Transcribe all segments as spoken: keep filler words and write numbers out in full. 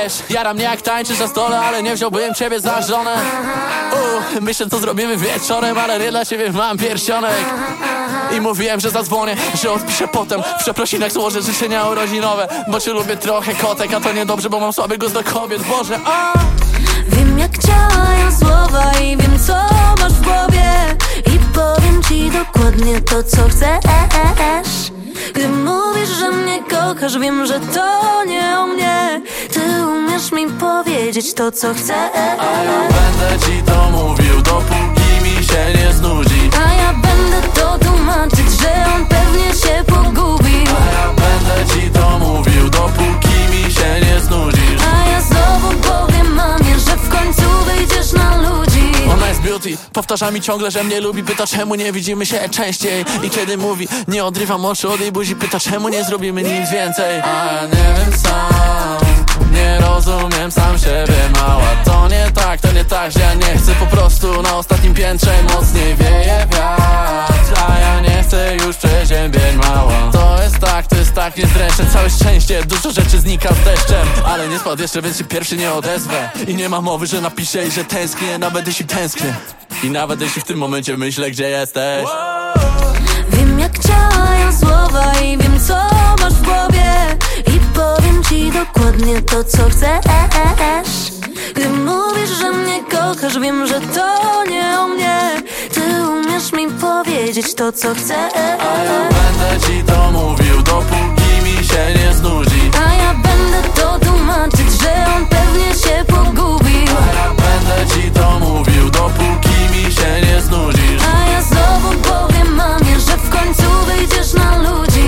Wiesz, jaram mnie jak tańczysz na stole, ale nie wziąłbym ciebie za żonę. uh, Myślę, co zrobimy wieczorem, ale nie dla ciebie mam pierścionek. I mówiłem, że zadzwonię, że odpiszę potem. W przeprosinach złożę życzenia urodzinowe, bo cię lubię trochę, kotek, a to niedobrze, bo mam słaby głos do kobiet. Boże, a wiem, jak działają słowa i wiem, co masz w głowie. I powiem ci dokładnie to, co chcesz. Gdy mówisz, że mnie kochasz, wiem, że to nie o mnie. Ty umiesz mi powiedzieć to, co chcesz. A ja będę ci to mówił, dopóki mi się nie znudzi. A ja będę to tłumaczyć, że on pewnie się pogubi. A ja będę ci to mówił, dopóki mi się nie znudzisz. A ja znowu powiem mamie, że w końcu wyjdziesz na ludzi. Ona jest beauty, powtarza mi ciągle, że mnie lubi. Pyta, czemu nie widzimy się częściej. I kiedy mówi, nie odrywam oczu od jej buzi. Pyta, czemu nie zrobimy nic więcej. A ja nie wiem sam, nie rozumiem sam siebie, mała. To nie tak, to nie tak, że ja nie chcę. Po prostu na ostatnim piętrze mocniej wieje wiatr. A ja nie chcę już przeziębień, mała. To jest tak, to jest tak, nie zdręczę. Całe szczęście, dużo rzeczy znika z deszczem. Ale nie spadł jeszcze, więc się pierwszy nie odezwę. I nie ma mowy, że napiszę i że tęsknię. Nawet jeśli tęsknię i nawet jeśli w tym momencie myślę, gdzie jesteś. Wiem, jak działają słowa i wiem, co masz w głowie. I powiem ci dokładnie to, co chcesz. Gdy mówisz, że mnie kochasz, wiem, że to nie o mnie. Ty umiesz mi powiedzieć to, co chcesz. A ja będę ci to mówił, dopóki mi się nie znudzi. A ja będę to tłumaczyć, że on pewnie się pogubi. A ja będę ci to mówił, dopóki mi się nie znudzisz. A ja znowu powiem mamie, że w końcu wyjdziesz na ludzi.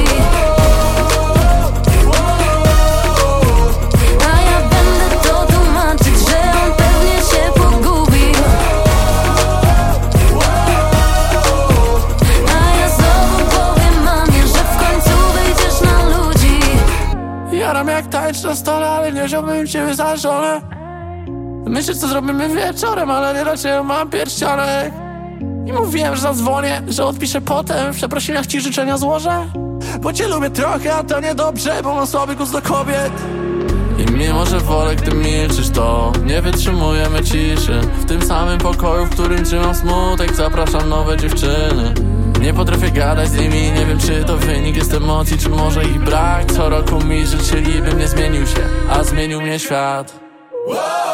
A ja będę to tłumaczyć, że on pewnie się pogubi. A ja znowu powiem mamie, że w końcu wyjdziesz na ludzi. Jaram jak tańcz na stole, ale nie wziąłbym ciebie za żonę. Myślę, co zrobimy wieczorem, ale nie dla ciebie mam pierścionek. I mówiłem, że zadzwonię, że odpiszę potem. W przeprosinach ci życzenia złożę, bo cię lubię trochę, a to niedobrze, bo mam słaby głos do kobiet. I mimo, że wolę, gdy milczysz, to nie wytrzymujemy ciszy. W tym samym pokoju, w którym trzymam smutek, zapraszam nowe dziewczyny. Nie potrafię gadać z nimi, nie wiem, czy to wynik jest emocji, czy może ich brak. Co roku mi życzyli, bym nie zmienił się, a zmienił mnie świat.